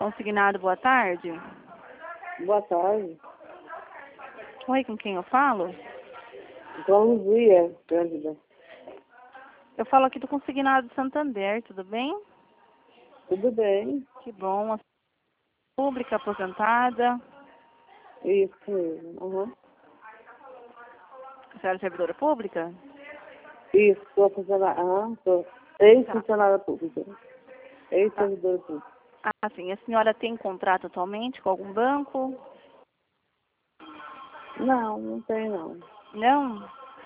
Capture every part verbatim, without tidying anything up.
Consignado, boa tarde. Boa tarde. Oi, com quem eu falo? João Luzia, Cândida. Eu falo aqui do Consignado Santander, tudo bem? Tudo bem? Que bom. A pública aposentada. Isso mesmo. Uhum. A senhora é servidora pública? Isso, sou funcionária. Aham, sou ex-funcionária pública. Ex-servidora pública. Ah, sim. A senhora tem contrato atualmente com algum banco? Não, não tem não. Não?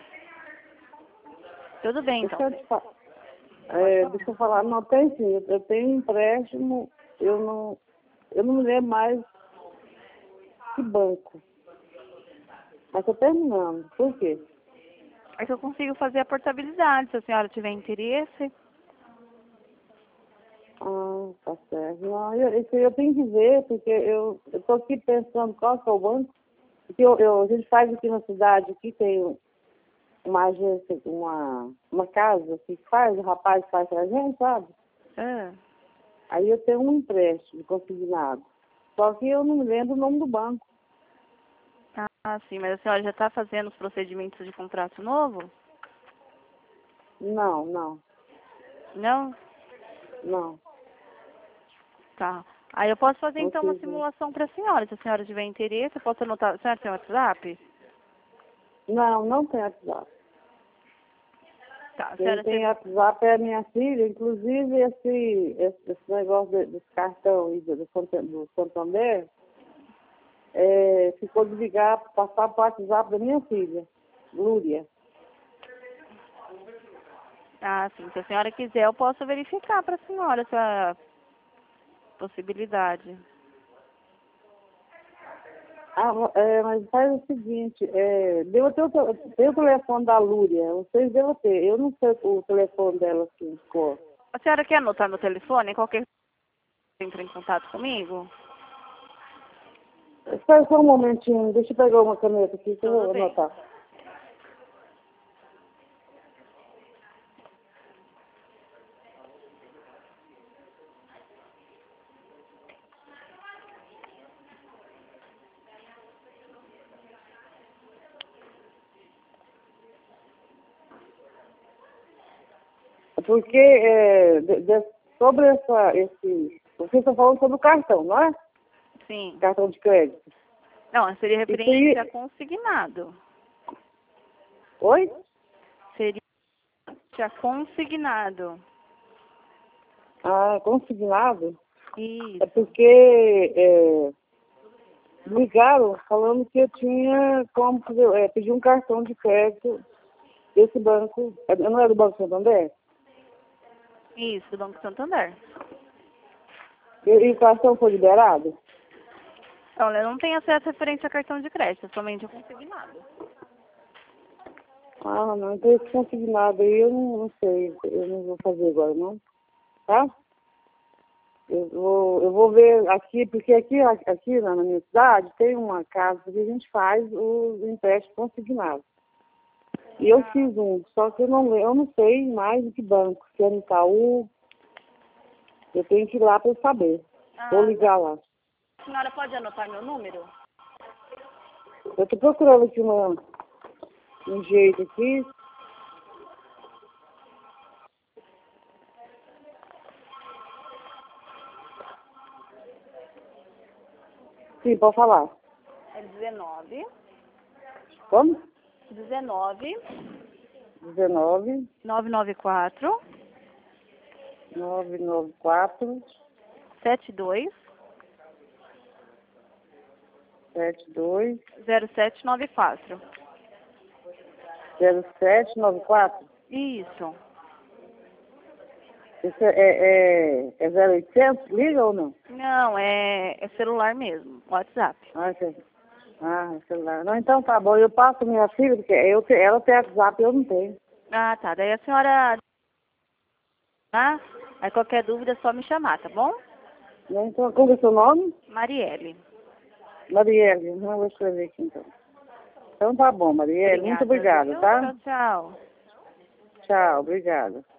Tudo bem, Deixa então. eu te falar. É, deixa eu falar, não tem sim. Eu tenho empréstimo, eu não, eu não me lembro mais que banco. Mas estou terminando. Por quê? É que eu consigo fazer a portabilidade, se a senhora tiver interesse. Ah, tá certo. Não, eu, isso aí eu tenho que ver, porque eu estou aqui pensando qual que é o banco. Porque eu, eu, a gente faz aqui na cidade, aqui tem uma agência, uma, uma casa que faz, o rapaz faz pra gente, sabe? Ah, Aí eu tenho um empréstimo consignado. Só que eu não me lembro o nome do banco. ah, sim. Mas a senhora já está fazendo os procedimentos de contrato novo? Não, não, Não? não. Tá. Aí eu posso fazer Não então uma fiz, não. simulação para a senhora. Se a senhora tiver interesse, eu posso anotar. A senhora tem WhatsApp? Não, não tem WhatsApp. Tá. A Quem senhora tem tem... WhatsApp é a minha filha, inclusive esse, esse, esse negócio de- desse cartão aí do, do Santa- do Santander, é, ficou de ligar, passar para o WhatsApp da minha filha, Lúria. Ah, sim. Se a senhora quiser, eu posso verificar para a senhora essa possibilidade. Ah, é, mas faz o seguinte, é, deu até o, te- tem o telefone da Lúria, vocês devem ter, eu não sei o telefone dela assim, ficou. A senhora quer anotar meu telefone? Qualquer coisa entra em contato comigo? Espera só um momentinho, deixa eu pegar uma caneta aqui que eu Tudo vou bem. anotar. Porque é, de- de- sobre essa, esse, você está falando sobre o cartão, não é? Sim. Cartão de crédito. Não, seria Isso referente a aí, consignado. oi? Seria a consignado. Ah, consignado? É Isso. porque é, ligaram falando que eu tinha como fazer, é, pedir um cartão de crédito desse banco, é, não é do Banco Santander? Isso, do Banco Santander. E, e o cartão foi liberado? Olha, eu não tenho acesso referente a cartão de crédito, é somente a consignado. Ah, não, então esse consignado aí eu não, não sei, eu não vou fazer agora não, tá? Eu vou, eu vou ver aqui, porque aqui, aqui na minha cidade tem uma casa que a gente faz os empréstimos consignados. E eu fiz um, só que eu não, eu não sei mais de que banco, se é no Itaú, eu tenho que ir lá para eu saber. Vou Ah, ligar lá. a senhora pode anotar meu número? Eu estou procurando aqui uma, um jeito aqui. Sim, pode falar. É dezenove, Como? dezenove, dezenove, nove nove quatro, nove nove quatro, sete dois, sete dois, zero sete nove quatro. zero sete nove quatro. Isso. Isso é, é, é zero oitocentos, liga ou não? Não, é, é celular mesmo, WhatsApp. Ah, é, ah, é celular. Não, então tá bom, eu passo a minha filha, porque eu, te- ela tem WhatsApp e eu não tenho. Ah, tá. Daí a senhora... Ah, aí qualquer dúvida é só me chamar, tá bom? Né? Então, como é o seu nome? Marielle. Marielle, não vou escrever aqui então. Então tá bom, Marielle, muito Obrigada, obrigada, viu? tá? Tchau, tchau. Tchau, obrigada.